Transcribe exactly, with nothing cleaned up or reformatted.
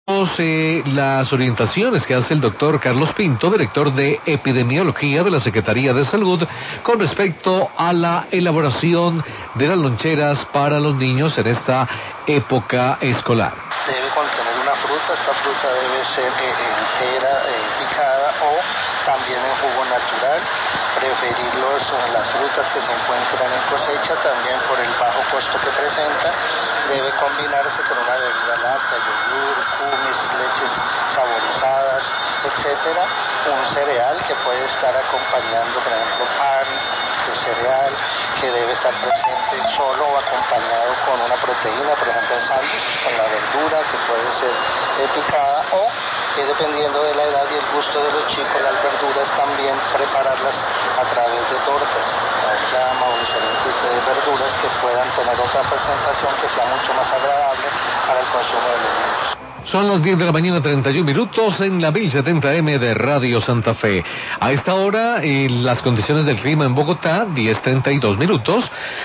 Eh, las orientaciones que hace el doctor Carlos Pinto, director de epidemiología de la Secretaría de Salud, con respecto a la elaboración de las loncheras para los niños en esta época escolar. Debe contener una fruta, esta fruta debe ser eh, entera, eh, picada o también en jugo natural, preferir los, las frutas que se encuentran en cosecha, también por el bajo costo que presenta. Debe combinarse con una bebida láctea, yogur, kumis, leches saborizadas, etcétera. Un cereal que puede estar acompañando, por ejemplo, pan de cereal, que debe estar presente solo o acompañado con una proteína, por ejemplo, en sándwich, con la verdura que puede ser eh, picada o, eh, dependiendo de la edad y el gusto de los chicos, las verduras también prepararlas a través de tortas, llama o diferentes eh, verduras que puedan tener otra presentación que sea mucho más agradable para el consumo de los niños. Son las diez de la mañana, treinta y un minutos en la mil setenta eme de Radio Santa Fe. A esta hora, eh, las condiciones del clima en Bogotá, diez treinta y dos minutos.